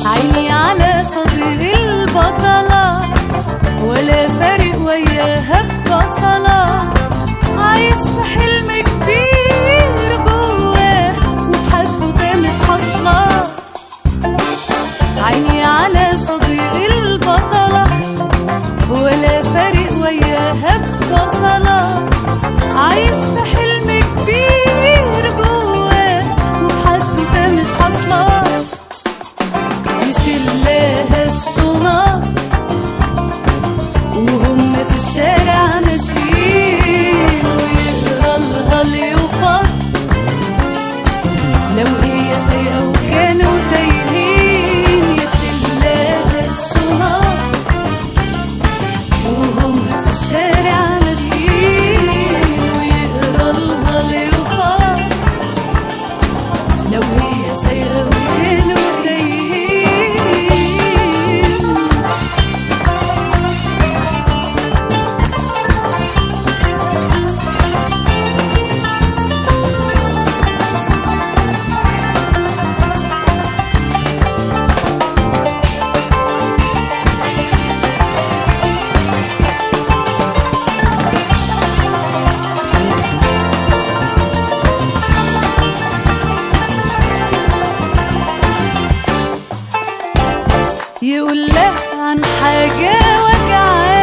عيني على صدر البطلة ولا فارق وياها بصلة، عايش في حلم كبير جواه وبحدوته مش حاصلة. عيني على صدر البطلة ولا فارق وياها بصلة، عايش في حلم كبير جواه وبحدوته مش حاصلة. يشيلها الشنط وهم في الشارع ماشيين، ويقرالها اليوفط لو هي سايقة وكانوا تايهين. يشيلها الشنط وهم في الشارع ماشيين، ويقرالها اليوفط لو هي سايقة وكانوا تايهين. يقول لها عن حاجة وجعاني